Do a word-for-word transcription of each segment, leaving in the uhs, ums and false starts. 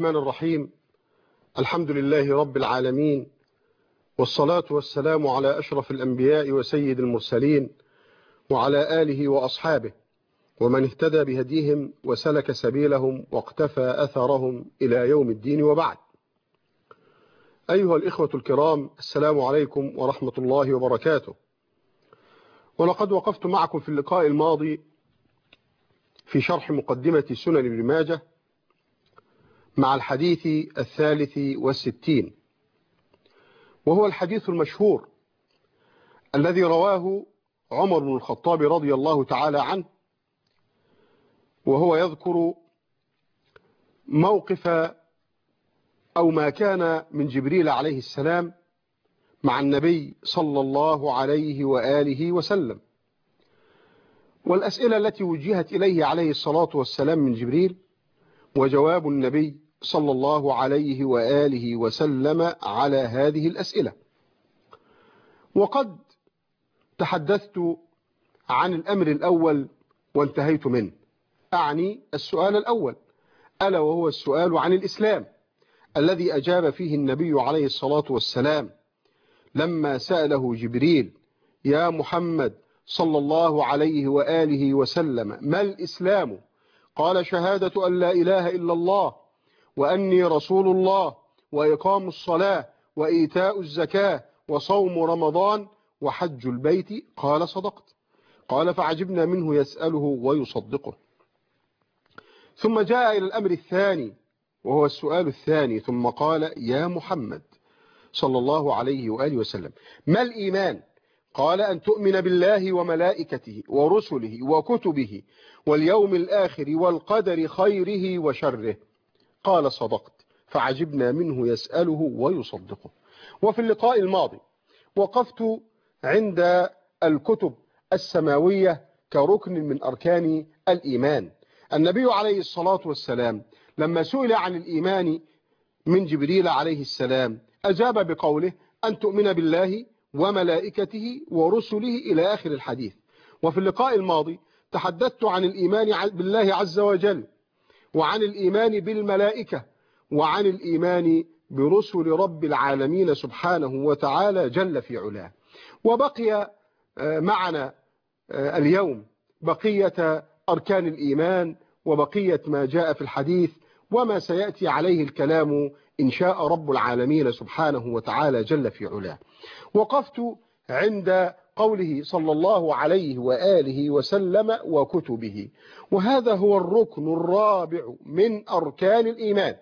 الرحمن الرحيم. الحمد لله رب العالمين، والصلاة والسلام على أشرف الأنبياء وسيد المرسلين، وعلى آله وأصحابه ومن اهتدى بهديهم وسلك سبيلهم واقتفى أثرهم إلى يوم الدين، وبعد. أيها الإخوة الكرام، السلام عليكم ورحمة الله وبركاته. ولقد وقفت معكم في اللقاء الماضي في شرح مقدمة سنن ابن ماجه مع الحديث الثالث والستين، وهو الحديث المشهور الذي رواه عمر بن الخطاب رضي الله تعالى عنه، وهو يذكر موقف أو ما كان من جبريل عليه السلام مع النبي صلى الله عليه وآله وسلم، والأسئلة التي وجهت إليه عليه الصلاة والسلام من جبريل، وجواب النبي صلى الله عليه وآله وسلم على هذه الأسئلة. وقد تحدثت عن الأمر الأول وانتهيت منه، أعني السؤال الأول، ألا وهو السؤال عن الإسلام، الذي أجاب فيه النبي عليه الصلاة والسلام لما سأله جبريل: يا محمد صلى الله عليه وآله وسلم، ما الإسلام؟ قال: شهادة أن لا إله إلا الله وأني رسول الله، وإقام الصلاة، وإيتاء الزكاة، وصوم رمضان، وحج البيت. قال: صدقت. قال: فعجبنا منه يسأله ويصدقه. ثم جاء إلى الأمر الثاني، وهو السؤال الثاني، ثم قال: يا محمد صلى الله عليه وآله وسلم، ما الإيمان؟ قال: أن تؤمن بالله وملائكته ورسله وكتبه واليوم الآخر والقدر خيره وشره. قال: صدقت. فعجبنا منه يسأله ويصدقه. وفي اللقاء الماضي وقفت عند الكتب السماوية كركن من أركان الإيمان. النبي عليه الصلاة والسلام لما سئل عن الإيمان من جبريل عليه السلام أجاب بقوله: أن تؤمن بالله وملائكته ورسله إلى آخر الحديث. وفي اللقاء الماضي تحدثت عن الإيمان بالله عز وجل، وعن الإيمان بالملائكة، وعن الإيمان برسل رب العالمين سبحانه وتعالى جل في علاه. وبقي معنا اليوم بقية أركان الإيمان، وبقية ما جاء في الحديث، وما سيأتي عليه الكلام إن شاء رب العالمين سبحانه وتعالى جل في علاه. وقفت عند قوله صلى الله عليه وآله وسلم وكتبه، وهذا هو الركن الرابع من أركان الإيمان.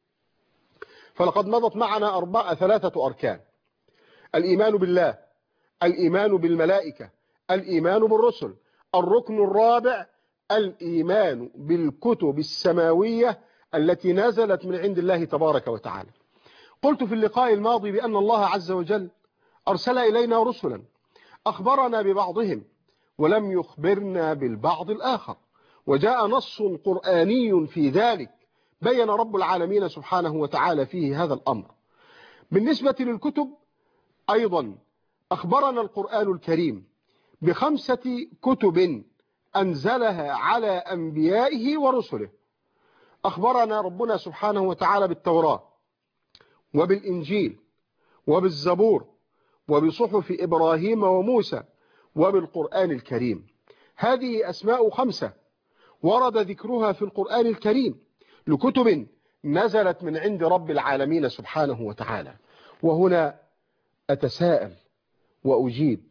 فلقد مضت معنا أربعة ثلاثة أركان: الإيمان بالله، الإيمان بالملائكة، الإيمان بالرسل. الركن الرابع الإيمان بالكتب السماوية التي نزلت من عند الله تبارك وتعالى. قلت في اللقاء الماضي بأن الله عز وجل أرسل إلينا رسلا أخبرنا ببعضهم ولم يخبرنا بالبعض الآخر، وجاء نص قرآني في ذلك بين رب العالمين سبحانه وتعالى فيه هذا الأمر. بالنسبة للكتب أيضا أخبرنا القرآن الكريم بخمسة كتب أنزلها على أنبيائه ورسله. أخبرنا ربنا سبحانه وتعالى بالتوراة، وبالإنجيل، وبالزبور، وبصحف إبراهيم وموسى، وبالقرآن الكريم. هذه أسماء خمسة ورد ذكرها في القرآن الكريم لكتب نزلت من عند رب العالمين سبحانه وتعالى. وهنا أتساءل وأجيب: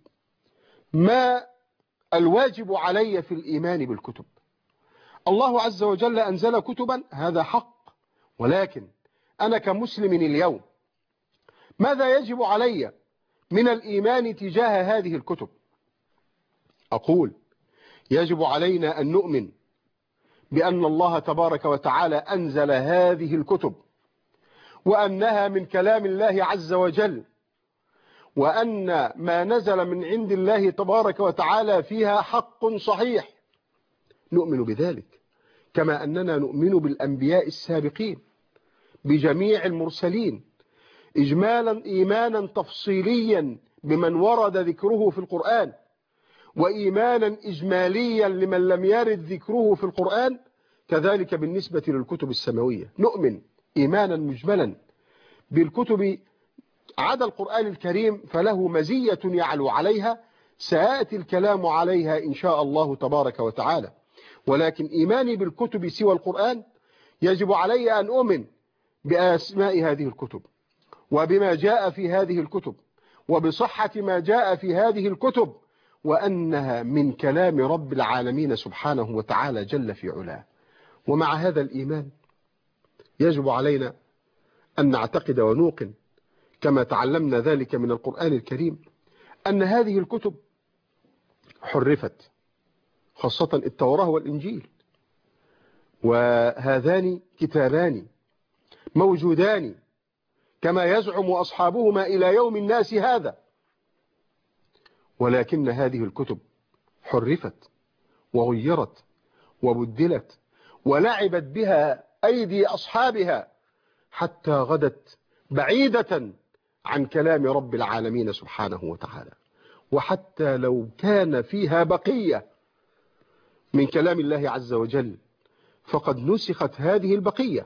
ما الواجب علي في الإيمان بالكتب؟ الله عز وجل أنزل كتبا، هذا حق، ولكن أنا كمسلم اليوم ماذا يجب علي من الإيمان تجاه هذه الكتب؟ أقول: يجب علينا أن نؤمن بأن الله تبارك وتعالى أنزل هذه الكتب، وأنها من كلام الله عز وجل، وأن ما نزل من عند الله تبارك وتعالى فيها حق صحيح. نؤمن بذلك، كما أننا نؤمن بالأنبياء السابقين، بجميع المرسلين، إجمالا إيمانا تفصيليا بمن ورد ذكره في القرآن، وإيمانا إجماليا لمن لم يرد ذكره في القرآن. كذلك بالنسبة للكتب السماوية نؤمن إيمانا مجملا بالكتب عدا القرآن الكريم فله مزية يعلو عليها، سيأتي الكلام عليها إن شاء الله تبارك وتعالى. ولكن إيماني بالكتب سوى القرآن يجب علي أن أؤمن بأسماء هذه الكتب وبما جاء في هذه الكتب وبصحة ما جاء في هذه الكتب، وأنها من كلام رب العالمين سبحانه وتعالى جل في علاه. ومع هذا الإيمان يجب علينا أن نعتقد ونوقن كما تعلمنا ذلك من القرآن الكريم أن هذه الكتب حرفت، خاصة التوراة والإنجيل، وهذان كتابان موجودان كما يزعم أصحابهما إلى يوم الناس هذا، ولكن هذه الكتب حرفت وغيرت وبدلت ولعبت بها أيدي أصحابها حتى غدت بعيدة عن كلام رب العالمين سبحانه وتعالى. وحتى لو كان فيها بقية من كلام الله عز وجل فقد نسخت هذه البقية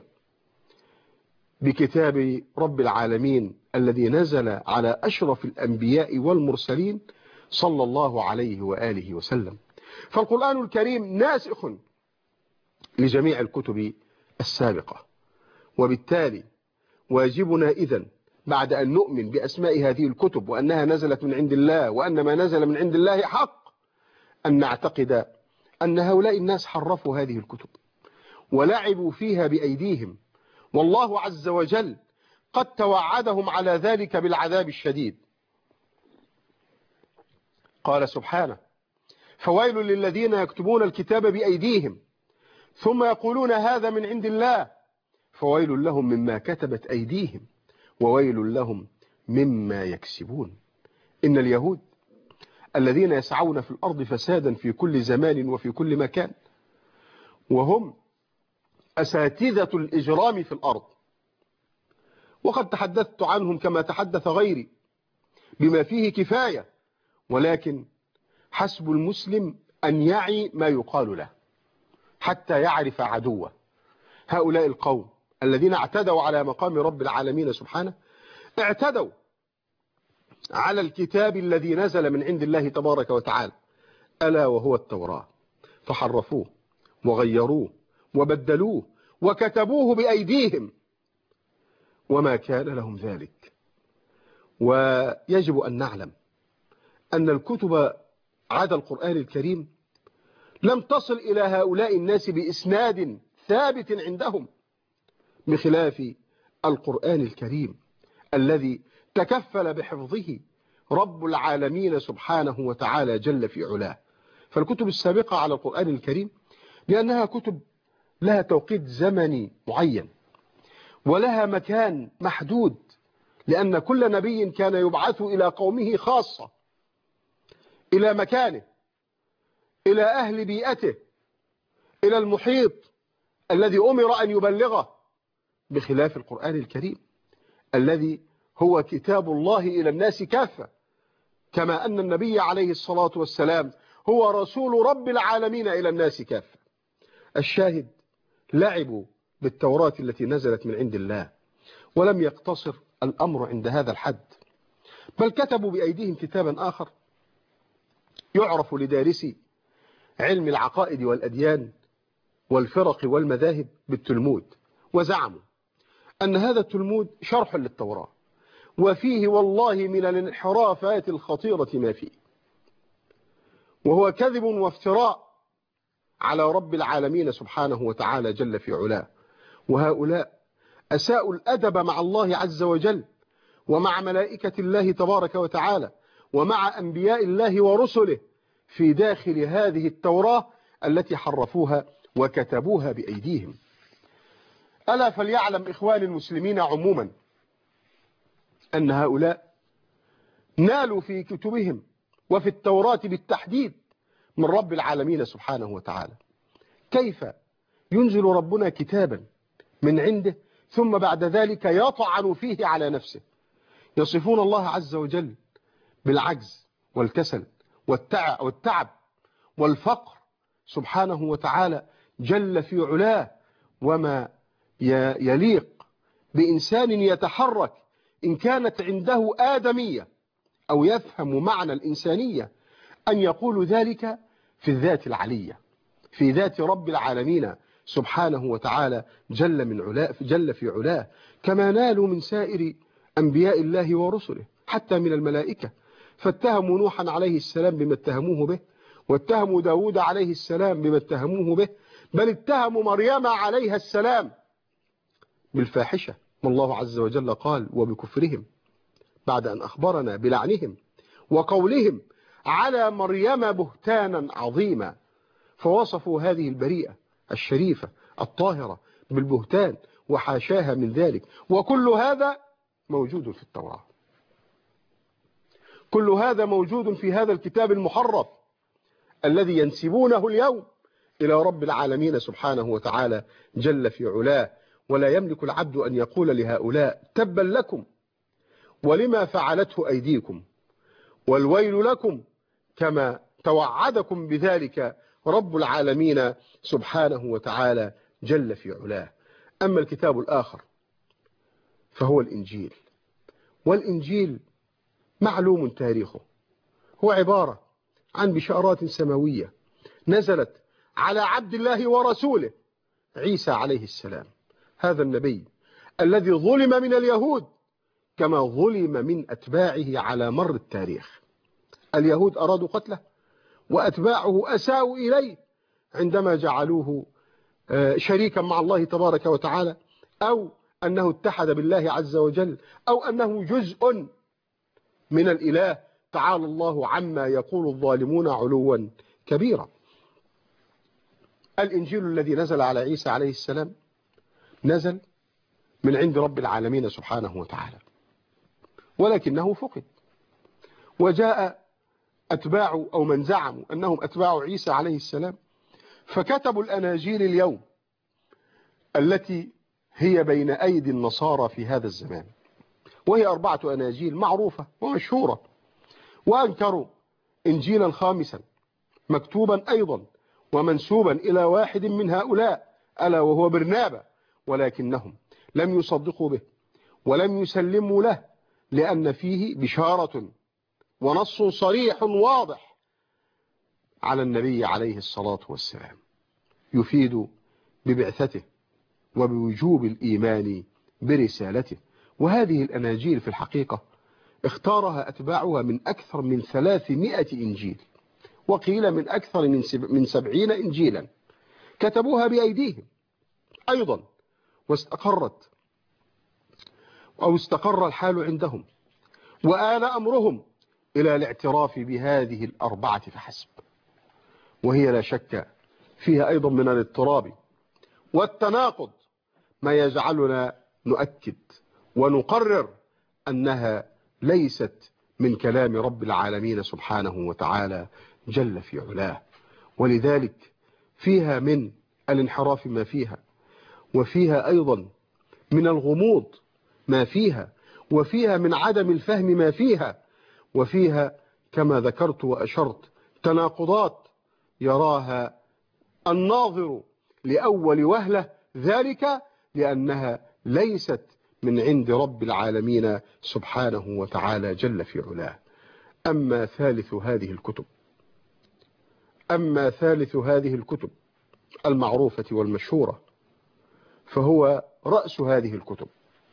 بكتاب رب العالمين الذي نزل على أشرف الأنبياء والمرسلين صلى الله عليه وآله وسلم. فالقرآن الكريم ناسخ لجميع الكتب السابقة، وبالتالي واجبنا إذن بعد أن نؤمن بأسماء هذه الكتب وأنها نزلت من عند الله وأن ما نزل من عند الله حق، أن نعتقد أن هؤلاء الناس حرفوا هذه الكتب ولعبوا فيها بأيديهم، والله عز وجل قد توعدهم على ذلك بالعذاب الشديد. قال سبحانه: فويل للذين يكتبون الكتاب بأيديهم ثم يقولون هذا من عند الله فويل لهم مما كتبت أيديهم وويل لهم مما يكسبون. إن اليهود الذين يسعون في الأرض فسادا في كل زمان وفي كل مكان، وهم أساتذة الإجرام في الأرض، وقد تحدثت عنهم كما تحدث غيري بما فيه كفاية، ولكن حسب المسلم أن يعي ما يقال له حتى يعرف عدوه. هؤلاء القوم الذين اعتدوا على مقام رب العالمين سبحانه اعتدوا على الكتاب الذي نزل من عند الله تبارك وتعالى، ألا وهو التوراة، فحرفوه وغيروه وبدلوه وكتبوه بأيديهم وما كان لهم ذلك. ويجب أن نعلم أن الكتب عدا القرآن الكريم لم تصل إلى هؤلاء الناس بإسناد ثابت عندهم، بخلاف القرآن الكريم الذي تكفل بحفظه رب العالمين سبحانه وتعالى جل في علاه. فالكتب السابقة على القرآن الكريم لأنها كتب لها توقيت زمني معين ولها مكان محدود، لأن كل نبي كان يبعث إلى قومه خاصة، إلى مكانه، إلى أهل بيئته، إلى المحيط الذي أمر أن يبلغه، بخلاف القرآن الكريم الذي هو كتاب الله إلى الناس كافة، كما أن النبي عليه الصلاة والسلام هو رسول رب العالمين إلى الناس كافة. الشاهد لعبوا بالتوراة التي نزلت من عند الله، ولم يقتصر الأمر عند هذا الحد، بل كتبوا بأيديهم كتابا آخر يعرف لدارسي علم العقائد والأديان والفرق والمذاهب بالتلمود، وزعموا أن هذا التلمود شرح للتوراة، وفيه والله من الانحرافات الخطيرة ما فيه، وهو كذب وافتراء على رب العالمين سبحانه وتعالى جل في علاه. وهؤلاء أساءوا الأدب مع الله عز وجل ومع ملائكة الله تبارك وتعالى ومع أنبياء الله ورسله في داخل هذه التوراة التي حرفوها وكتبوها بأيديهم. ألا فليعلم إخوان المسلمين عموما أن هؤلاء نالوا في كتبهم وفي التوراة بالتحديد من رب العالمين سبحانه وتعالى. كيف ينزل ربنا كتابا من عنده ثم بعد ذلك يطعن فيه على نفسه؟ يصفون الله عز وجل بالعجز والكسل والتعب والفقر سبحانه وتعالى جل في علاه، وما يليق بإنسان يتحرك إن كانت عنده آدمية أو يفهم معنى الإنسانية أن يقول ذلك في الذات العلية، في ذات رب العالمين سبحانه وتعالى جل من علاه جل في علاه، كما نالوا من سائر أنبياء الله ورسله حتى من الملائكة، فاتهموا نوحا عليه السلام بما اتهموه به، واتهموا داود عليه السلام بما اتهموه به، بل اتهموا مريم عليها السلام بالفاحشة، والله عز وجل قال وبكفرهم بعد أن أخبرنا بلعنهم وقولهم على مريم بهتانا عظيما، فوصفوا هذه البريئة الشريفة الطاهرة بالبهتان وحاشاها من ذلك، وكل هذا موجود في التوراة، كل هذا موجود في هذا الكتاب المحرف الذي ينسبونه اليوم إلى رب العالمين سبحانه وتعالى جل في علاه. ولا يملك العبد أن يقول لهؤلاء تبا لكم ولما فعلته أيديكم والويل لكم، كما توعدكم بذلك رب العالمين سبحانه وتعالى جل في علاه. أما الكتاب الآخر فهو الإنجيل، والإنجيل معلوم تاريخه، هو عبارة عن بشارات سماوية نزلت على عبد الله ورسوله عيسى عليه السلام، هذا النبي الذي ظلم من اليهود كما ظلم من أتباعه على مر التاريخ. اليهود أرادوا قتله، وأتباعه أساءوا إليه عندما جعلوه شريكا مع الله تبارك وتعالى، أو أنه اتحد بالله عز وجل، أو أنه جزء من الإله، تعالى الله عما يقول الظالمون علوا كبيرا. الإنجيل الذي نزل على عيسى عليه السلام نزل من عند رب العالمين سبحانه وتعالى، ولكنه فقد، وجاء أتباع أو من زعموا أنهم أتباع عيسى عليه السلام فكتبوا الأناجيل اليوم التي هي بين أيدي النصارى في هذا الزمان، وهي أربعة أناجيل معروفة ومشهورة، وأنكروا إنجيلا خامسا مكتوبا أيضا ومنسوبا إلى واحد من هؤلاء ألا وهو برنابا، ولكنهم لم يصدقوا به ولم يسلموا له، لأن فيه بشارة ونص صريح واضح على النبي عليه الصلاة والسلام يفيد ببعثته وبوجوب الإيمان برسالته. وهذه الأناجيل في الحقيقة اختارها أتباعها من أكثر من ثلاثمائة إنجيل، وقيل من أكثر من سبعين إنجيلا كتبوها بأيديهم أيضا، واستقرت أو استقر الحال عندهم، وآل أمرهم إلى الاعتراف بهذه الأربعة فحسب، وهي لا شك فيها أيضا من الاضطراب والتناقض ما يجعلنا نؤكد ونقرر أنها ليست من كلام رب العالمين سبحانه وتعالى جل في علاه. ولذلك فيها من الانحراف ما فيها، وفيها أيضا من الغموض ما فيها، وفيها من عدم الفهم ما فيها، وفيها كما ذكرت وأشرت تناقضات يراها الناظر لأول وهلة، ذلك لأنها ليست من عند رب العالمين سبحانه وتعالى جل في علاه. أما ثالث هذه الكتب أما ثالث هذه الكتب المعروفة والمشهورة فهو رأس هذه الكتب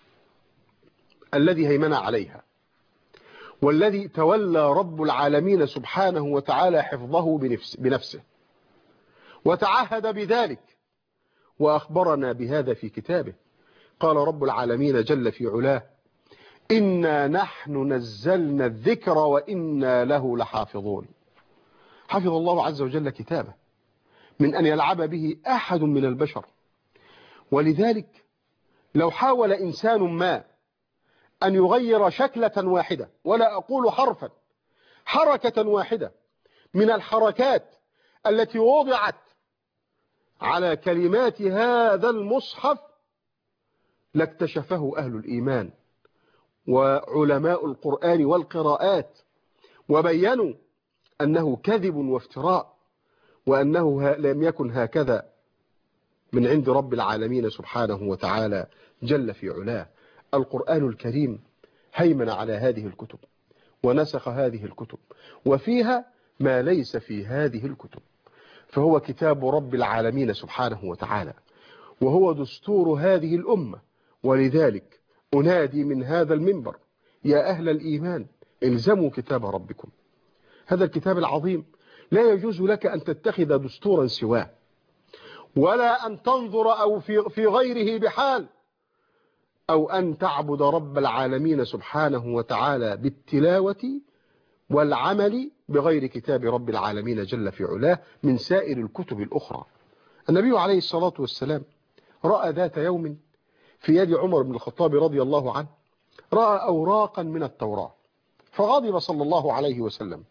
الذي هيمن عليها، والذي تولى رب العالمين سبحانه وتعالى حفظه بنفس بنفسه، وتعهد بذلك وأخبرنا بهذا في كتابه. قال رب العالمين جل في علاه إنا نحن نزلنا الذكر وإنا له لحافظون. حفظ الله عز وجل كتابه من أن يلعب به أحد من البشر، ولذلك لو حاول إنسان ما أن يغير شكلة واحدة، ولا أقول حرفا، حركة واحدة من الحركات التي وضعت على كلمات هذا المصحف لاكتشفه أهل الإيمان وعلماء القرآن والقراءات، وبينوا أنه كذب وافتراء، وأنه لم يكن هكذا من عند رب العالمين سبحانه وتعالى جل في علاه. القرآن الكريم هيمن على هذه الكتب ونسخ هذه الكتب، وفيها ما ليس في هذه الكتب، فهو كتاب رب العالمين سبحانه وتعالى، وهو دستور هذه الأمة. ولذلك أنادي من هذا المنبر: يا أهل الإيمان الزموا كتاب ربكم. هذا الكتاب العظيم لا يجوز لك أن تتخذ دستورا سواه، ولا أن تنظر أو في, في غيره بحال، أو أن تعبد رب العالمين سبحانه وتعالى بالتلاوة والعمل بغير كتاب رب العالمين جل في علاه من سائر الكتب الأخرى. النبي عليه الصلاة والسلام رأى ذات يوم في يد عمر بن الخطاب رضي الله عنه، رأى أوراقا من التوراة، فغضب صلى الله عليه وسلم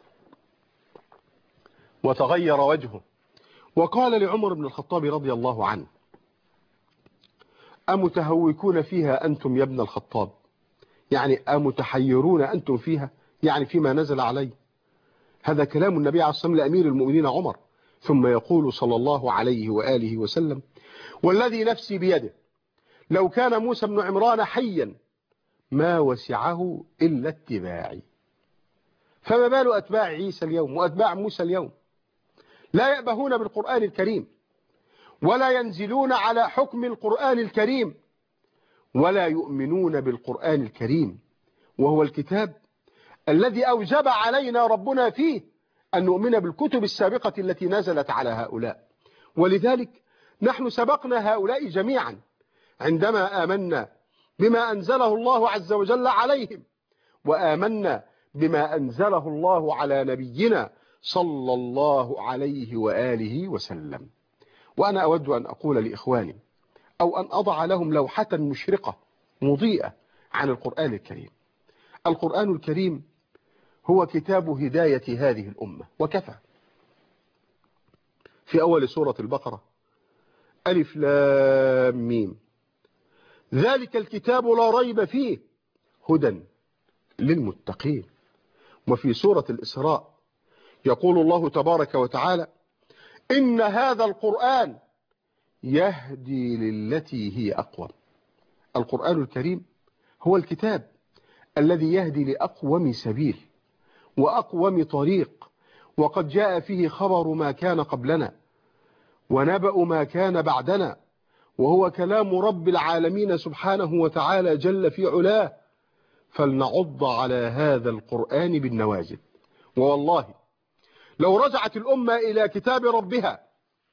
وتغير وجهه، وقال لعمر بن الخطاب رضي الله عنه: أمتهوكون فيها أنتم يا ابن الخطاب؟ يعني أمتحيرون أنتم فيها، يعني فيما نزل عليه. هذا كلام النبي عليه الصلاة والسلام لأمير المؤمنين عمر. ثم يقول صلى الله عليه وآله وسلم: والذي نفسي بيده لو كان موسى بن عمران حيا ما وسعه إلا اتباعي. فما بال أتباع عيسى اليوم وأتباع موسى اليوم؟ لا يأبهون بالقرآن الكريم، ولا ينزلون على حكم القرآن الكريم، ولا يؤمنون بالقرآن الكريم، وهو الكتاب الذي أوجب علينا ربنا فيه أن نؤمن بالكتب السابقة التي نزلت على هؤلاء. ولذلك نحن سبقنا هؤلاء جميعا عندما آمنا بما أنزله الله عز وجل عليهم، وآمنا بما أنزله الله على نبينا صلى الله عليه وآله وسلم. وأنا أود أن أقول لإخواني، أو أن أضع لهم لوحة مشرقة مضيئة عن القرآن الكريم. القرآن الكريم هو كتاب هداية هذه الأمة وكفى. في أول سورة البقرة: ألف لام ميم ذلك الكتاب لا ريب فيه هدى للمتقين. وفي سورة الإسراء يقول الله تبارك وتعالى: إن هذا القرآن يهدي للتي هي أقوم. القرآن الكريم هو الكتاب الذي يهدي لأقوم سبيل وأقوم طريق، وقد جاء فيه خبر ما كان قبلنا ونبأ ما كان بعدنا، وهو كلام رب العالمين سبحانه وتعالى جل في علاه. فلنعض على هذا القرآن بالنواجذ. ووالله لو رجعت الأمة إلى كتاب ربها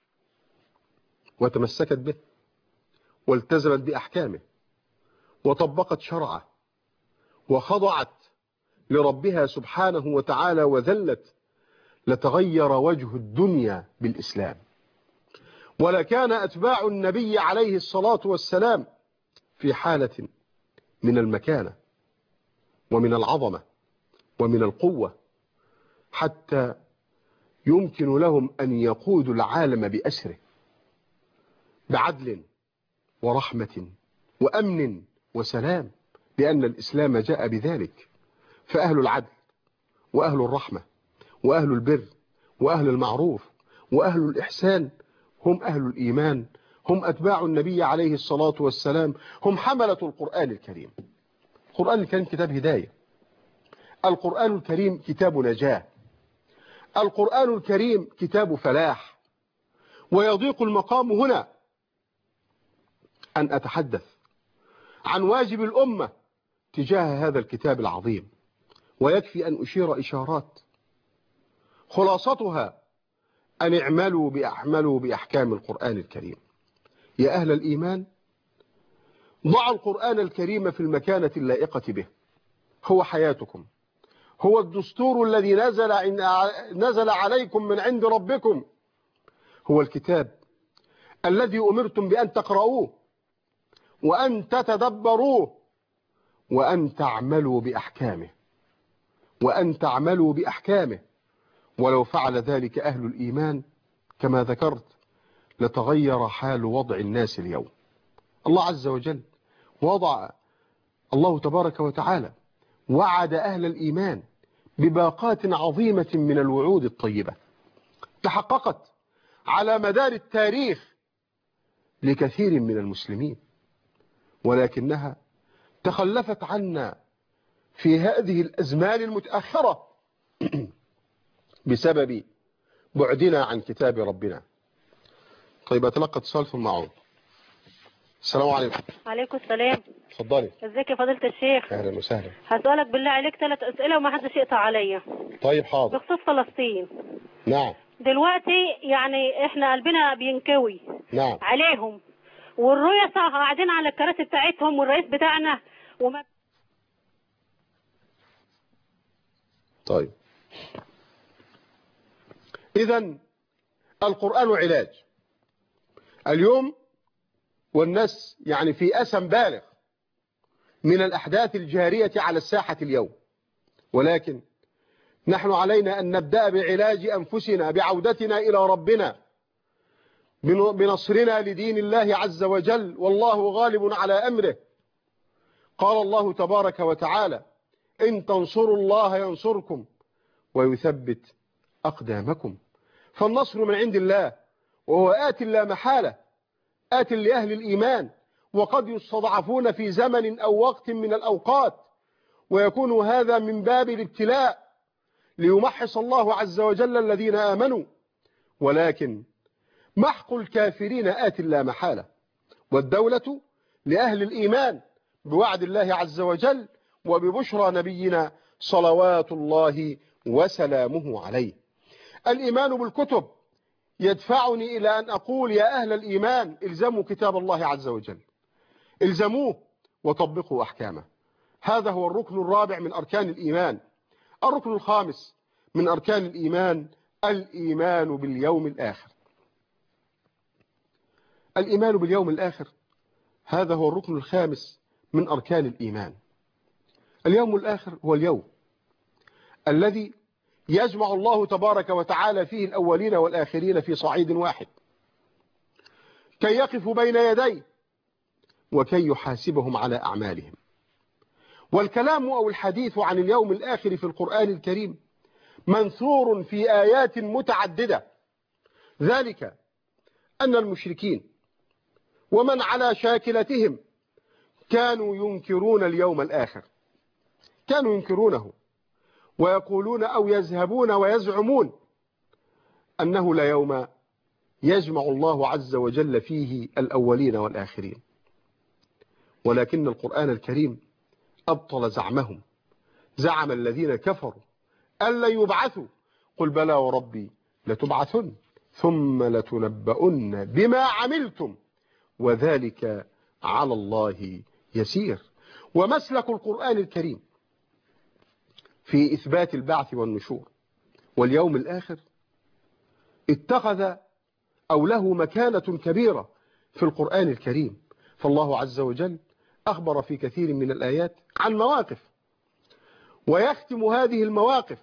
وتمسكت به والتزمت بأحكامه وطبقت شرعه وخضعت لربها سبحانه وتعالى وذلت، لتغير وجه الدنيا بالإسلام، ولكان أتباع النبي عليه الصلاة والسلام في حالة من المكانة ومن العظمة ومن القوة، حتى يمكن لهم أن يقودوا العالم بأسره بعدل ورحمة وأمن وسلام، لأن الإسلام جاء بذلك. فأهل العدل وأهل الرحمة وأهل البر وأهل المعروف وأهل الإحسان هم أهل الإيمان، هم أتباع النبي عليه الصلاة والسلام، هم حملة القرآن الكريم. القرآن الكريم كتاب هداية، القرآن الكريم كتاب نجاة، القرآن الكريم كتاب فلاح. ويضيق المقام هنا أن أتحدث عن واجب الأمة تجاه هذا الكتاب العظيم، ويكفي أن أشير إشارات خلاصتها أن اعملوا بأعملوا بأحكام القرآن الكريم. يا أهل الإيمان ضعوا القرآن الكريم في المكانة اللائقة به، هو حياتكم، هو الدستور الذي نزل نزل عليكم من عند ربكم، هو الكتاب الذي أمرتم بأن تقرؤوه وأن تتدبروه وأن تعملوا بأحكامه وأن تعملوا بأحكامه. ولو فعل ذلك أهل الإيمان كما ذكرت لتغير حال وضع الناس اليوم. الله عز وجل وضع الله تبارك وتعالى وعد أهل الإيمان بباقات عظيمة من الوعود الطيبة تحققت على مدار التاريخ لكثير من المسلمين، ولكنها تخلفت عنا في هذه الأزمان المتأخرة بسبب بعدنا عن كتاب ربنا. طيب أتلقى اتصال ثم أعود. السلام عليكم. عليكم السلام. اتفضلي. ازيك يا فضيلة الشيخ؟ أهلا وسهلا. هسألك بالله عليك ثلاث أسئلة وما حدش يقطع عليا. طيب حاضر. بخصوص فلسطين. نعم. دلوقتي يعني احنا قلبنا بينكوي نعم. عليهم، والرؤساء قاعدين على الكراسي بتاعتهم والرئيس بتاعنا وما. طيب إذن القرآن علاج اليوم، والناس يعني في أسم بالغ من الأحداث الجارية على الساحة اليوم، ولكن نحن علينا أن نبدأ بعلاج أنفسنا، بعودتنا إلى ربنا، بنصرنا لدين الله عز وجل، والله غالب على أمره. قال الله تبارك وتعالى: إن تنصروا الله ينصركم ويثبت أقدامكم. فالنصر من عند الله، وهو آت لا محالة، آت لأهل الإيمان، وقد يستضعفون في زمن أو وقت من الأوقات، ويكون هذا من باب الابتلاء ليمحص الله عز وجل الذين آمنوا، ولكن محق الكافرين آت لا محالة. والدولة لأهل الإيمان بوعد الله عز وجل وببشرى نبينا صلوات الله وسلامه عليه. الإيمان بالكتب يدفعني إلى أن أقول: يا أهل الإيمان، الزموا كتاب الله عز وجل، الزموه وطبقوا أحكامه. هذا هو الركن الرابع من أركان الإيمان. الركن الخامس من أركان الإيمان الإيمان باليوم الآخر. الإيمان باليوم الآخر هذا هو الركن الخامس من أركان الإيمان. اليوم الآخر هو اليوم الذي يجمع الله تبارك وتعالى فيه الأولين والآخرين في صعيد واحد، كي يقفوا بين يديه وكي يحاسبهم على أعمالهم. والكلام أو الحديث عن اليوم الآخر في القرآن الكريم منثور في آيات متعددة، ذلك أن المشركين ومن على شاكلتهم كانوا ينكرون اليوم الآخر، كانوا ينكرونه ويقولون أو يذهبون ويزعمون أنه لا يوم يجمع الله عز وجل فيه الأولين والآخرين. ولكن القرآن الكريم أبطل زعمهم، زعم الذين كفروا ألا يبعثوا، قل بلى وربي لتبعثن ثم لتنبؤن بما عملتم وذلك على الله يسير. ومسلك القرآن الكريم في إثبات البعث والنشور واليوم الآخر اتخذ أو له مكانة كبيرة في القرآن الكريم. فالله عز وجل أخبر في كثير من الآيات عن مواقف، ويختم هذه المواقف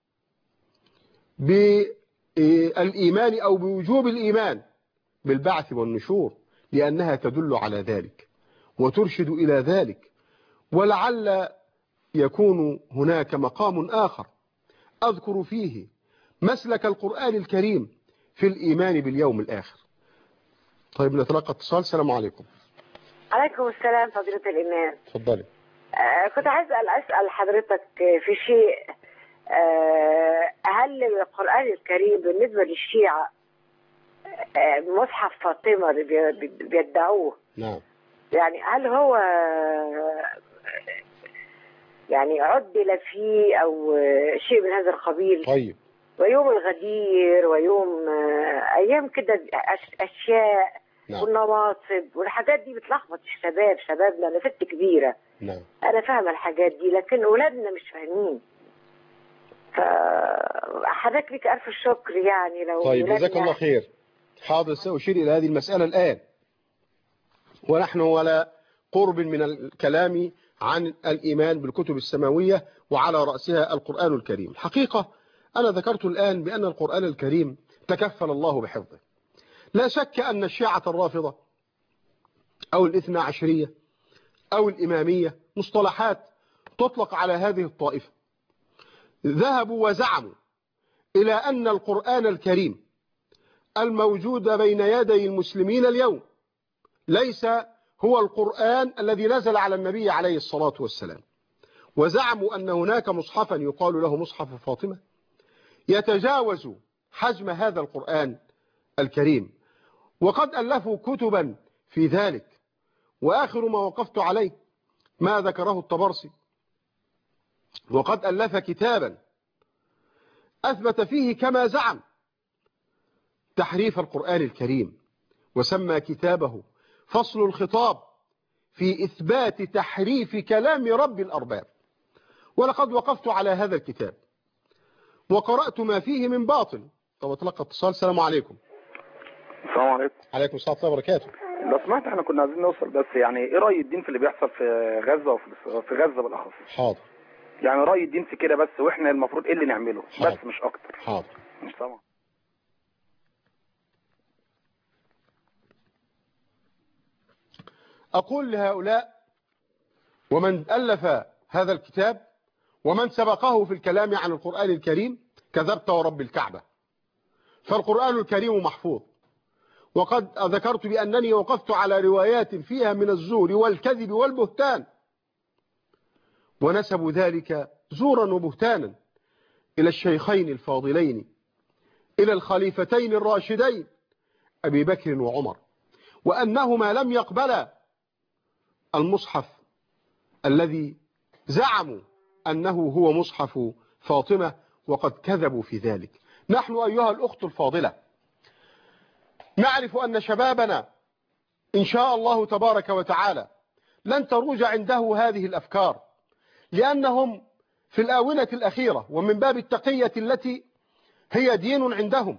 بالإيمان أو بوجوب الإيمان بالبعث والنشور، لأنها تدل على ذلك وترشد إلى ذلك. ولعل يكون هناك مقام آخر أذكر فيه مسلك القرآن الكريم في الإيمان باليوم الآخر. طيب نتلقى اتصال. السلام عليكم. عليكم السلام فضيلة الإمام. تفضلي. آه كنت عايز أسأل حضرتك في شيء. آه هل القرآن الكريم بالنسبة للشيعة آه مصحف فاطمة اللي بيدعوه، نعم، يعني هل هو يعني عدل فيه أو شيء من هذا القبيل؟ طيب. ويوم الغدير ويوم آه أيام كده أشياء، نعم، والنواصب والحاجات دي بتلخبط الشباب، شبابنا أنا ست كبيرة، نعم، أنا فاهمة الحاجات دي، لكن أولادنا مش فاهمين. فحضرتك لك ألف الشكر يعني لو. طيب جزاك الله خير. حاضر، سأشير إلى هذه المسألة الآن، ونحن ولا قرب من الكلام عن الإيمان بالكتب السماوية وعلى رأسها القرآن الكريم. حقيقة أنا ذكرت الآن بأن القرآن الكريم تكفل الله بحفظه. لا شك أن الشيعة الرافضة أو الاثنى عشرية أو الإمامية مصطلحات تطلق على هذه الطائفة، ذهبوا وزعموا إلى أن القرآن الكريم الموجود بين يدي المسلمين اليوم ليس هو القرآن الذي نزل على النبي عليه الصلاة والسلام، وزعموا أن هناك مصحفا يقال له مصحف فاطمة يتجاوز حجم هذا القرآن الكريم، وقد ألفوا كتبا في ذلك، وآخر ما وقفت عليه ما ذكره الطبرسي، وقد ألف كتابا أثبت فيه كما زعم تحريف القرآن الكريم، وسمى كتابه فصل الخطاب في إثبات تحريف كلام رب الأرباب. ولقد وقفت على هذا الكتاب وقرأت ما فيه من باطل. طب أتلقى اتصال. السلام عليكم. السلام عليكم. عليكم السلام ورحمة الله وبركاته. لو سمحت احنا كنا عايزين نوصل بس يعني ايه رأي الدين في اللي بيحصل في غزة وفي في غزة بالأخص. حاضر. يعني رأي الدين في كده بس، واحنا المفروض ايه اللي نعمله. حاضر. بس مش اكتر. حاضر. مش طبعا. أقول لهؤلاء ومن ألف هذا الكتاب ومن سبقه في الكلام عن القرآن الكريم: كذبت ورب الكعبة، فالقرآن الكريم محفوظ. وقد ذكرت بأنني وقفت على روايات فيها من الزور والكذب والبهتان، ونسبوا ذلك زورا وبهتانا إلى الشيخين الفاضلين، إلى الخليفتين الراشدين أبي بكر وعمر، وأنهما لم يقبلا المصحف الذي زعموا أنه هو مصحف فاطمة، وقد كذبوا في ذلك. نحن أيها الأخت الفاضلة نعرف أن شبابنا إن شاء الله تبارك وتعالى لن تروج عنده هذه الأفكار، لأنهم في الآونة الأخيرة ومن باب التقية التي هي دين عندهم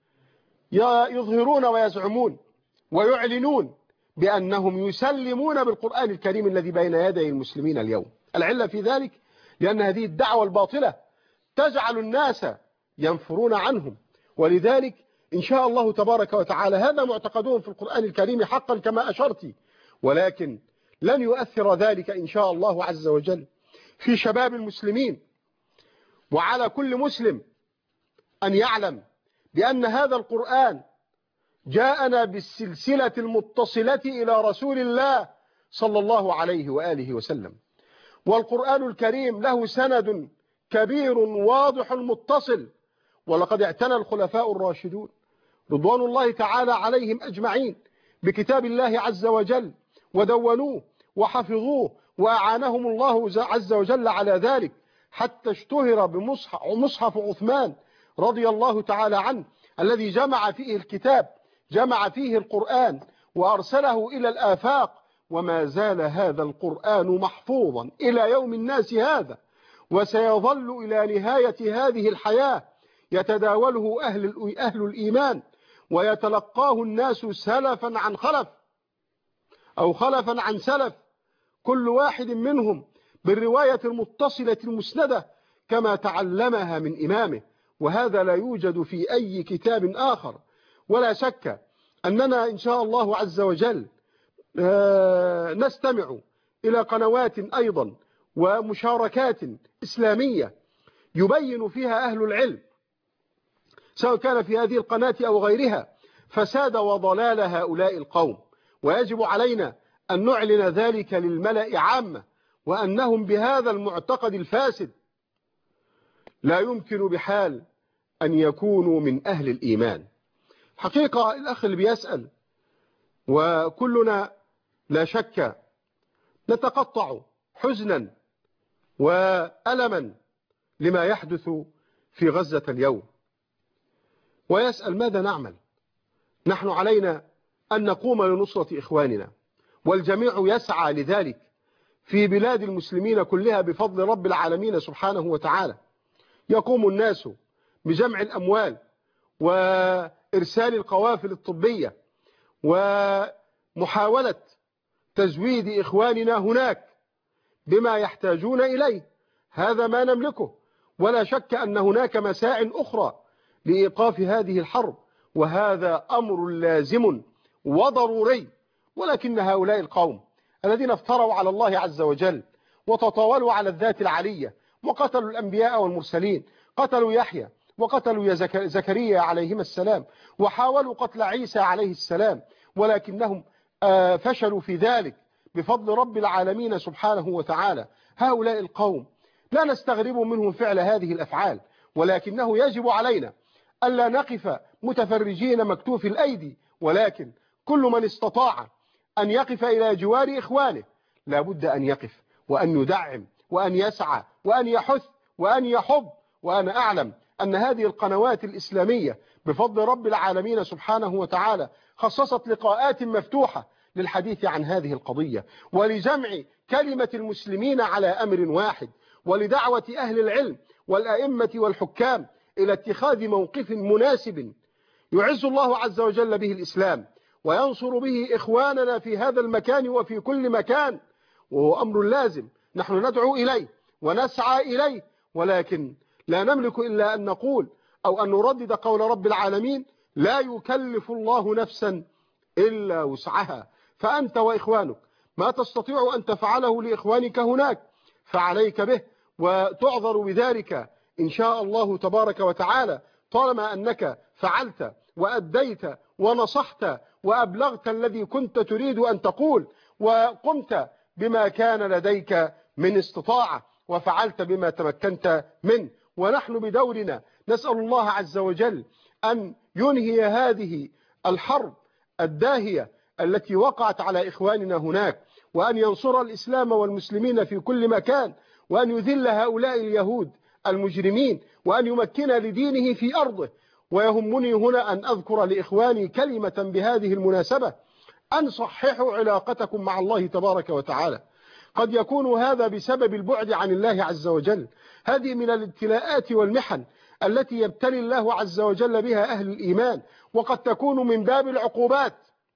يظهرون ويزعمون ويعلنون بأنهم يسلمون بالقرآن الكريم الذي بين يدي المسلمين اليوم. العلة في ذلك لأن هذه الدعوة الباطلة تجعل الناس ينفرون عنهم، ولذلك إن شاء الله تبارك وتعالى هذا معتقدهم في القرآن الكريم حقا كما أشرت، ولكن لن يؤثر ذلك إن شاء الله عز وجل في شباب المسلمين. وعلى كل مسلم أن يعلم بأن هذا القرآن جاءنا بالسلسلة المتصلة إلى رسول الله صلى الله عليه وآله وسلم، والقرآن الكريم له سند كبير واضح متصل. ولقد اعتنى الخلفاء الراشدون رضوان الله تعالى عليهم أجمعين بكتاب الله عز وجل، ودونوه وحفظوه، وأعانهم الله عز وجل على ذلك، حتى اشتهر بمصحف عثمان رضي الله تعالى عنه الذي جمع فيه الكتاب، جمع فيه القرآن وأرسله إلى الآفاق، وما زال هذا القرآن محفوظا إلى يوم الناس هذا، وسيظل إلى نهاية هذه الحياة يتداوله أهل, أهل الإيمان ويتلقاه الناس سلفا عن خلف أو خلفا عن سلف، كل واحد منهم بالرواية المتصلة المسندة كما تعلمها من إمامه، وهذا لا يوجد في أي كتاب آخر. ولا شك أننا إن شاء الله عز وجل نستمع إلى قنوات أيضا ومشاركات إسلامية يبين فيها أهل العلم، سواء كان في هذه القناة أو غيرها، فساد وضلال هؤلاء القوم، ويجب علينا أن نعلن ذلك للملأ عامة، وأنهم بهذا المعتقد الفاسد لا يمكن بحال أن يكونوا من أهل الإيمان. حقيقة الأخ اللي بيسأل، وكلنا لا شك نتقطع حزنا وألما لما يحدث في غزة اليوم، ويسأل ماذا نعمل. نحن علينا أن نقوم لنصرة إخواننا، والجميع يسعى لذلك في بلاد المسلمين كلها بفضل رب العالمين سبحانه وتعالى. يقوم الناس بجمع الأموال وإرسال القوافل الطبية ومحاولة تزويد إخواننا هناك بما يحتاجون إليه، هذا ما نملكه. ولا شك أن هناك مساع أخرى لإيقاف هذه الحرب، وهذا أمر لازم وضروري. ولكن هؤلاء القوم الذين افتروا على الله عز وجل وتطاولوا على الذات العلية وقتلوا الأنبياء والمرسلين، قتلوا يحيى وقتلوا زكريا عليهما السلام، وحاولوا قتل عيسى عليه السلام، ولكنهم فشلوا في ذلك بفضل رب العالمين سبحانه وتعالى. هؤلاء القوم لا نستغرب منهم فعل هذه الأفعال، ولكنه يجب علينا ألا نقف متفرجين مكتوف الأيدي، ولكن كل من استطاع أن يقف إلى جوار إخوانه لا بد أن يقف وأن يدعم وأن يسعى وأن يحث وأن يحب. وأنا أعلم أن هذه القنوات الإسلامية بفضل رب العالمين سبحانه وتعالى خصصت لقاءات مفتوحة للحديث عن هذه القضية ولجمع كلمة المسلمين على أمر واحد، ولدعوة أهل العلم والأئمة والحكام إلى اتخاذ موقف مناسب يعز الله عز وجل به الإسلام وينصر به إخواننا في هذا المكان وفي كل مكان، وهو أمر لازم نحن ندعو إليه ونسعى إليه، ولكن لا نملك إلا أن نقول أو أن نردد قول رب العالمين: لا يكلف الله نفسا إلا وسعها. فأنت وإخوانك ما تستطيع أن تفعله لإخوانك هناك فعليك به، وتعذر بذلك إن شاء الله تبارك وتعالى، طالما أنك فعلت وأديت ونصحت وأبلغت الذي كنت تريد أن تقول، وقمت بما كان لديك من استطاعة وفعلت بما تمكنت منه. ونحن بدورنا نسأل الله عز وجل أن ينهي هذه الحرب الداهية التي وقعت على إخواننا هناك، وأن ينصر الإسلام والمسلمين في كل مكان، وأن يذل هؤلاء اليهود المجرمين، وأن يمكن لدينه في أرضه. ويهمني هنا أن أذكر لإخواني كلمة بهذه المناسبة: أن صححوا علاقتكم مع الله تبارك وتعالى. قد يكون هذا بسبب البعد عن الله عز وجل. هذه من الابتلاءات والمحن التي يبتلي الله عز وجل بها أهل الإيمان، وقد تكون من باب العقوبات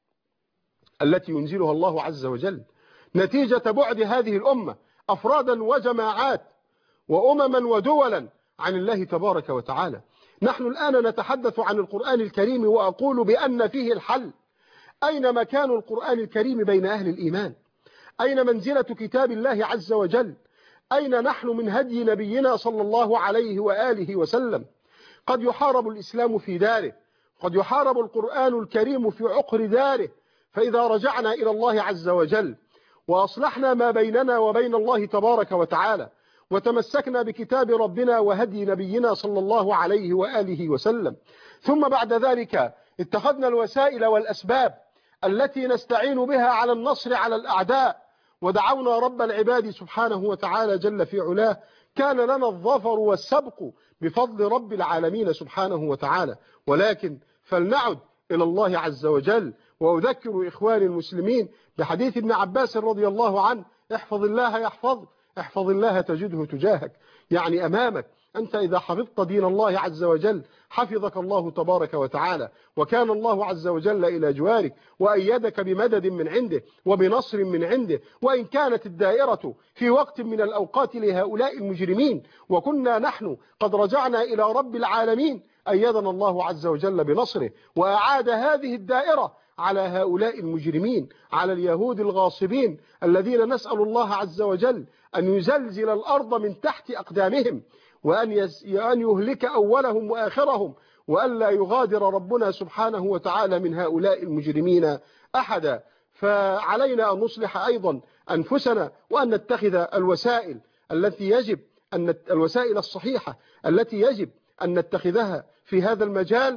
التي ينزلها الله عز وجل نتيجة بعد هذه الأمة أفرادا وجماعات وأمما ودولا عن الله تبارك وتعالى. نحن الآن نتحدث عن القرآن الكريم وأقول بأن فيه الحل. أين مكان القرآن الكريم بين أهل الإيمان؟ أين منزلة كتاب الله عز وجل؟ أين نحن من هدي نبينا صلى الله عليه وآله وسلم؟ قد يحارب الإسلام في داره، قد يحارب القرآن الكريم في عقر داره، فإذا رجعنا إلى الله عز وجل وأصلحنا ما بيننا وبين الله تبارك وتعالى وتمسكنا بكتاب ربنا وهدي نبينا صلى الله عليه وآله وسلم، ثم بعد ذلك اتخذنا الوسائل والأسباب التي نستعين بها على النصر على الأعداء، ودعونا رب العباد سبحانه وتعالى جل في علاه، كان لنا الظفر والسبق بفضل رب العالمين سبحانه وتعالى. ولكن فلنعد إلى الله عز وجل. وأذكر إخواني المسلمين بحديث ابن عباس رضي الله عنه: احفظ الله يحفظك، احفظ الله تجده تجاهك. يعني أمامك، أنت إذا حفظت دين الله عز وجل حفظك الله تبارك وتعالى، وكان الله عز وجل إلى جوارك وأيدك بمدد من عنده وبنصر من عنده. وإن كانت الدائرة في وقت من الأوقات لهؤلاء المجرمين وكنا نحن قد رجعنا إلى رب العالمين، أيدنا الله عز وجل بنصره وأعاد هذه الدائرة على هؤلاء المجرمين، على اليهود الغاصبين الذين نسأل الله عز وجل أن يزلزل الأرض من تحت أقدامهم، وأن يهلك أولهم وآخرهم، وأن لا يغادر ربنا سبحانه وتعالى من هؤلاء المجرمين أحدا. فعلينا أن نصلح أيضا أنفسنا وأن نتخذ الوسائل التي يجب أن الوسائل الصحيحة التي يجب أن نتخذها في هذا المجال،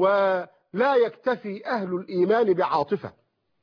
ولا يكتفي أهل الإيمان بعاطفة.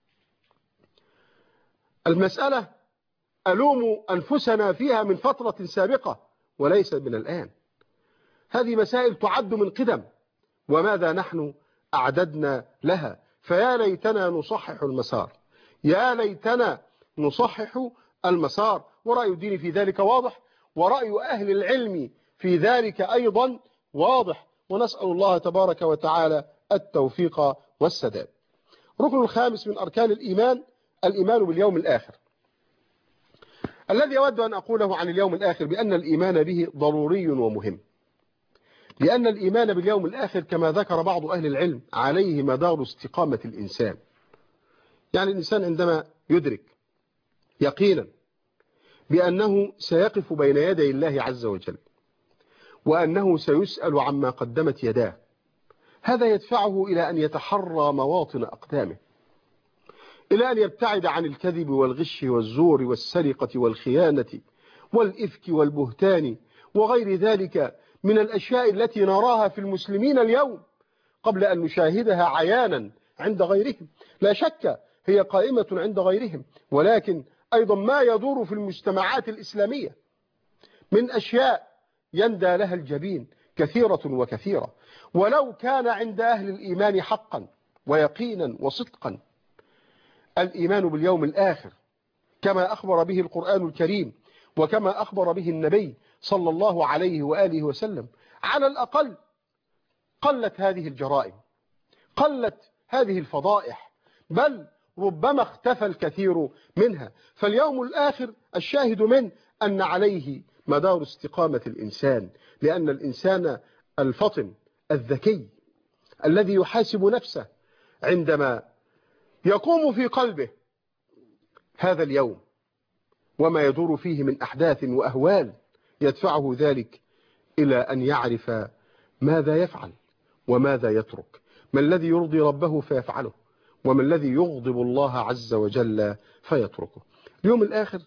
المسألة ألوم أنفسنا فيها من فترة سابقة وليس من الآن. هذه مسائل تعد من قدم، وماذا نحن أعددنا لها؟ فيا ليتنا نصحح المسار، يا ليتنا نصحح المسار. ورأي الدين في ذلك واضح، ورأي أهل العلم في ذلك أيضا واضح، ونسأل الله تبارك وتعالى التوفيق والسداد. ركن الخامس من أركان الإيمان: الإيمان باليوم الآخر. الذي أود أن أقوله عن اليوم الآخر بأن الإيمان به ضروري ومهم، لأن الإيمان باليوم الآخر كما ذكر بعض أهل العلم عليه مدار استقامة الإنسان. يعني الإنسان عندما يدرك يقينا بأنه سيقف بين يدي الله عز وجل وأنه سيسأل عما قدمت يداه، هذا يدفعه إلى أن يتحرى مواطن أقدامه. إلى أن يبتعد عن الكذب والغش والزور والسرقة والخيانة والإفك والبهتان وغير ذلك من الأشياء التي نراها في المسلمين اليوم قبل أن نشاهدها عيانا عند غيرهم. لا شك هي قائمة عند غيرهم، ولكن أيضا ما يدور في المجتمعات الإسلامية من أشياء يندى لها الجبين كثيرة وكثيرة. ولو كان عند أهل الإيمان حقا ويقينا وصدقا الإيمان باليوم الآخر كما أخبر به القرآن الكريم وكما أخبر به النبي صلى الله عليه وآله وسلم، على الأقل قلت هذه الجرائم، قلت هذه الفضائح، بل ربما اختفى الكثير منها. فاليوم الآخر الشاهد منه أن عليه مدار استقامة الإنسان، لأن الإنسان الفطن الذكي الذي يحاسب نفسه عندما يقوم في قلبه هذا اليوم وما يدور فيه من أحداث وأهوال يدفعه ذلك إلى أن يعرف ماذا يفعل وماذا يترك، ما الذي يرضي ربه فيفعله وما الذي يغضب الله عز وجل فيتركه. اليوم الآخر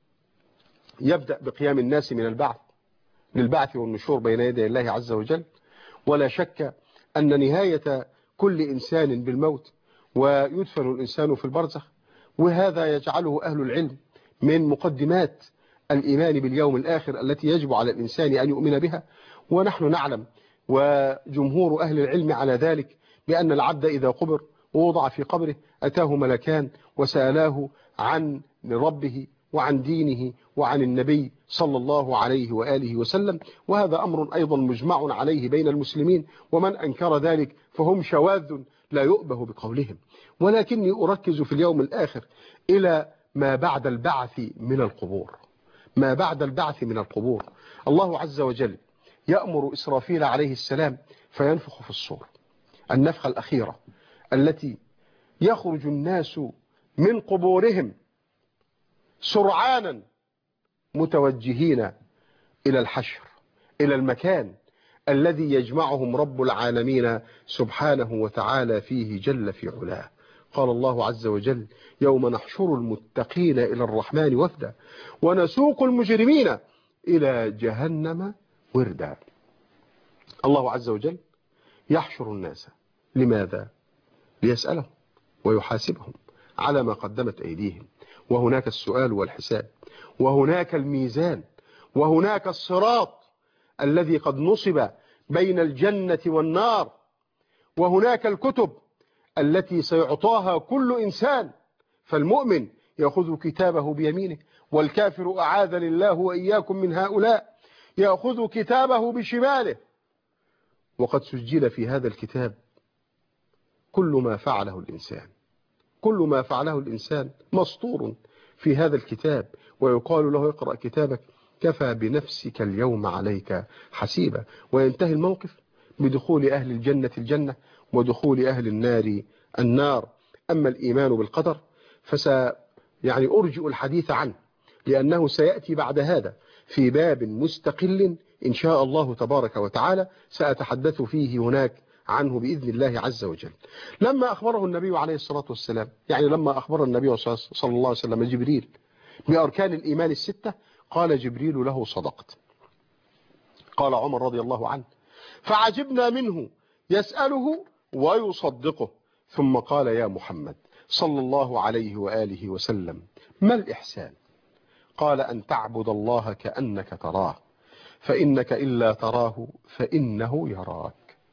يبدأ بقيام الناس من البعث للبعث والنشور بين يدي الله عز وجل، ولا شك أن نهاية كل إنسان بالموت ويدفن الإنسان في البرزخ، وهذا يجعله أهل العلم من مقدمات الإيمان باليوم الآخر التي يجب على الإنسان أن يؤمن بها. ونحن نعلم وجمهور أهل العلم على ذلك بأن العبد إذا قبر ووضع في قبره أتاه ملكان وسألاه عن ربه وعن دينه وعن النبي صلى الله عليه وآله وسلم، وهذا أمر أيضا مجمع عليه بين المسلمين، ومن أنكر ذلك فهم شواذ لا يؤبه بقولهم. ولكني أركز في اليوم الآخر إلى ما بعد البعث من القبور. ما بعد البعث من القبور الله عز وجل يأمر إسرافيل عليه السلام فينفخ في الصور، النفخة الأخيرة التي يخرج الناس من قبورهم سرعانا متوجهين إلى الحشر، إلى المكان الذي يجمعهم رب العالمين سبحانه وتعالى فيه جل في علاه. قال الله عز وجل: يوم نحشر المتقين إلى الرحمن وفدا ونسوق المجرمين إلى جهنم وردا. الله عز وجل يحشر الناس لماذا؟ ليسألهم ويحاسبهم على ما قدمت أيديهم، وهناك السؤال والحساب، وهناك الميزان، وهناك الصراط الذي قد نصب بين الجنة والنار، وهناك الكتب التي سيعطاها كل إنسان، فالمؤمن يأخذ كتابه بيمينه، والكافر أعاذني الله وإياكم من هؤلاء يأخذ كتابه بشماله. وقد سجل في هذا الكتاب كل ما فعله الإنسان، كل ما فعله الإنسان مسطور في هذا الكتاب، ويقال له: اقرأ كتابك كفى بنفسك اليوم عليك حسيبا. وينتهي الموقف بدخول أهل الجنة الجنة ودخول أهل النار النار. أما الإيمان بالقدر فس يعني أرجئ الحديث عنه، لأنه سيأتي بعد هذا في باب مستقل إن شاء الله تبارك وتعالى، سأتحدث فيه هناك عنه بإذن الله عز وجل. لما أخبره النبي عليه الصلاة والسلام، يعني لما أخبر النبي صلى الله عليه وسلم جبريل بأركان الإيمان الستة، قال جبريل له: صدقت. قال عمر رضي الله عنه: فعجبنا منه يسأله ويصدقه، ثم قال: يا محمد صلى الله عليه وآله وسلم، ما الإحسان؟ قال: أن تعبد الله كأنك تراه، فإنك إلا تراه فإنه يراك.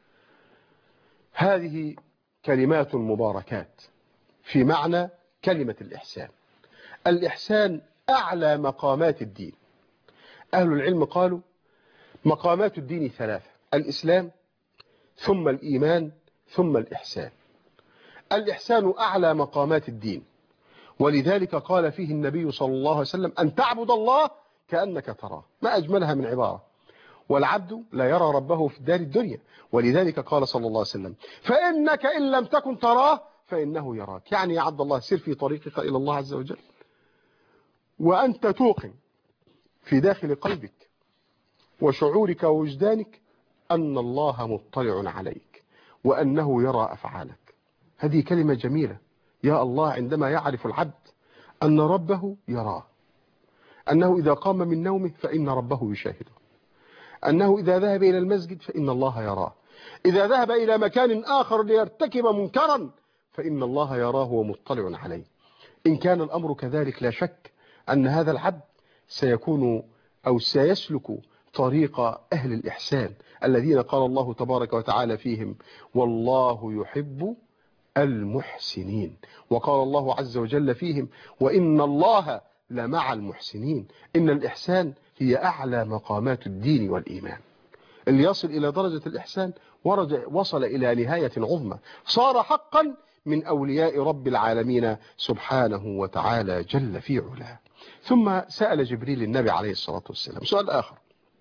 هذه كلمات مباركات في معنى كلمة الإحسان. الإحسان أعلى مقامات الدين. أهل العلم قالوا مقامات الدين ثلاثة: الإسلام ثم الإيمان ثم الإحسان. الإحسان أعلى مقامات الدين، ولذلك قال فيه النبي صلى الله عليه وسلم: أن تعبد الله كأنك تراه. ما أجملها من عبارة. والعبد لا يرى ربه في الدار الدنيا، ولذلك قال صلى الله عليه وسلم: فإنك إن لم تكن تراه فإنه يراك. يعني يا عبد الله سر في طريقك إلى الله عز وجل وأنت توقن في داخل قلبك وشعورك ووجدانك أن الله مطلع عليك وأنه يرى أفعالك. هذه كلمة جميلة يا الله عندما يعرف العبد أن ربه يراه، أنه إذا قام من نومه فإن ربه يشاهده، أنه إذا ذهب إلى المسجد فإن الله يراه، إذا ذهب إلى مكان آخر ليرتكب منكرا فإن الله يراه ومطلع عليه. إن كان الأمر كذلك لا شك أن هذا العبد سيكون أو سيسلك طريق أهل الإحسان الذين قال الله تبارك وتعالى فيهم والله يحب المحسنين، وقال الله عز وجل فيهم وإن الله لمع المحسنين. إن الإحسان هي أعلى مقامات الدين والإيمان. اللي يصل إلى درجة الإحسان وصل إلى نهاية عظمى، صار حقا من أولياء رب العالمين سبحانه وتعالى جل في علاه. ثم سأل جبريل النبي عليه الصلاة والسلام سؤال آخر،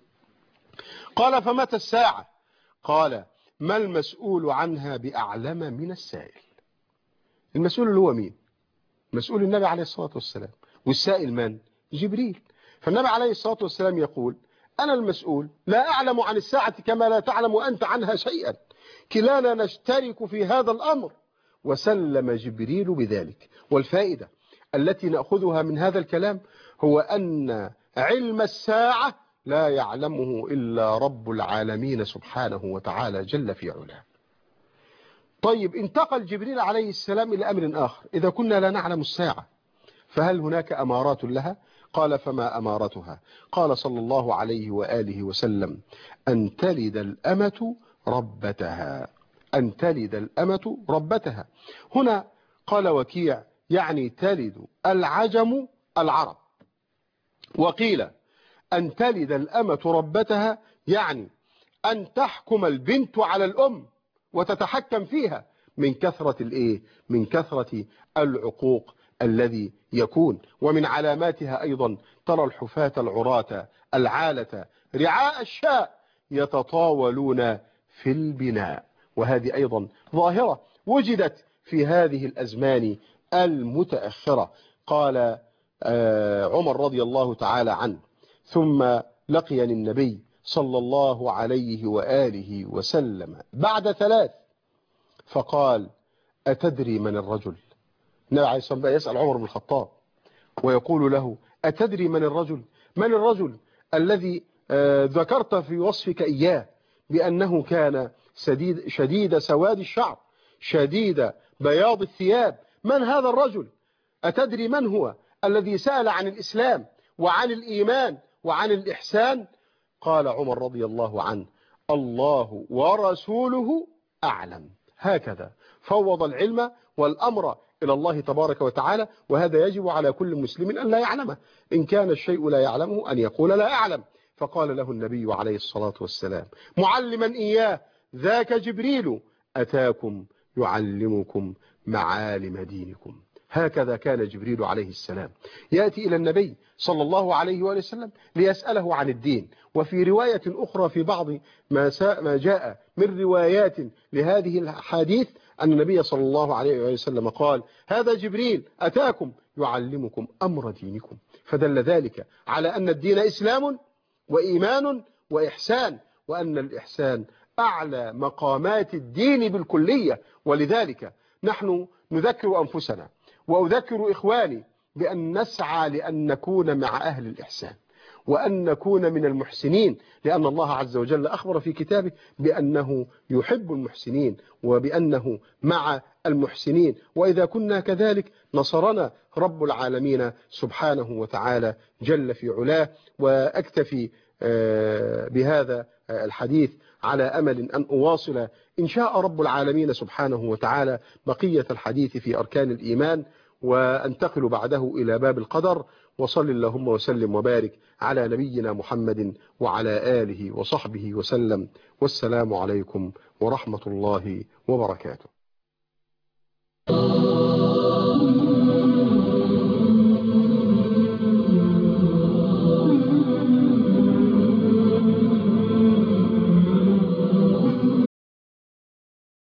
قال فمتى الساعة؟ قال ما المسؤول عنها بأعلم من السائل. المسؤول اللي هو مين؟ مسؤول النبي عليه الصلاة والسلام، والسائل من؟ جبريل. فالنبي عليه الصلاة والسلام يقول أنا المسؤول، لا أعلم عن الساعة كما لا تعلم أنت عنها شيئا، كلانا نشترك في هذا الأمر. وسلم جبريل بذلك. والفائدة التي نأخذها من هذا الكلام هو أن علم الساعة لا يعلمه إلا رب العالمين سبحانه وتعالى جل في علاه. طيب انتقل جبريل عليه السلام إلى أمر آخر، إذا كنا لا نعلم الساعة فهل هناك أمارات لها؟ قال فما أمارتها؟ قال صلى الله عليه وآله وسلم أن تلد الأمة ربتها، أن تلد الأمة ربتها. هنا قال وكيع يعني تلد العجم العرب، وقيل أن تلد الأمة ربتها يعني أن تحكم البنت على الأم وتتحكم فيها من كثرة الإيه؟ من كثرة العقوق الذي يكون. ومن علاماتها أيضا ترى الحفاة العراة العالة رعاء الشاء يتطاولون في البناء، وهذه أيضا ظاهرة وجدت في هذه الأزمان المتأخرة. قال عمر رضي الله تعالى عنه ثم لقيني النبي صلى الله عليه وآله وسلم بعد ثلاث فقال أتدري من الرجل؟ النبي عليه الصلاة والسلام يسأل عمر بن الخطاب ويقول له أتدري من الرجل؟ من الرجل الذي ذكرت في وصفك إياه بأنه كان شديد, شديد سواد الشعر شديد بياض الثياب؟ من هذا الرجل؟ أتدري من هو الذي سأل عن الإسلام وعن الإيمان وعن الإحسان؟ قال عمر رضي الله عنه الله ورسوله أعلم. هكذا فوض العلم والأمر إلى الله تبارك وتعالى، وهذا يجب على كل مسلم أن لا يعلمه، إن كان الشيء لا يعلمه أن يقول لا أعلم. فقال له النبي عليه الصلاة والسلام معلما إياه ذاك جبريل أتاكم يعلمكم معالم دينكم. هكذا كان جبريل عليه السلام يأتي إلى النبي صلى الله عليه وآله وسلم ليسأله عن الدين. وفي رواية أخرى في بعض ما ما جاء من روايات لهذه الحديث أن النبي صلى الله عليه وآله وسلم قال هذا جبريل أتاكم يعلمكم أمر دينكم. فدل ذلك على أن الدين إسلام وإيمان وإحسان، وأن الإحسان أعلى مقامات الدين بالكلية. ولذلك نحن نذكر أنفسنا وأذكر إخواني بأن نسعى لأن نكون مع أهل الإحسان وأن نكون من المحسنين، لأن الله عز وجل أخبر في كتابه بأنه يحب المحسنين وبأنه مع المحسنين. وإذا كنا كذلك نصرنا رب العالمين سبحانه وتعالى جل في علاه. وأكتفي بهذا الحديث على أمل أن أواصل إن شاء رب العالمين سبحانه وتعالى بقية الحديث في أركان الإيمان، وأنتقل بعده إلى باب القدر. وصل اللهم وسلم وبارك على نبينا محمد وعلى آله وصحبه وسلم، والسلام عليكم ورحمة الله وبركاته.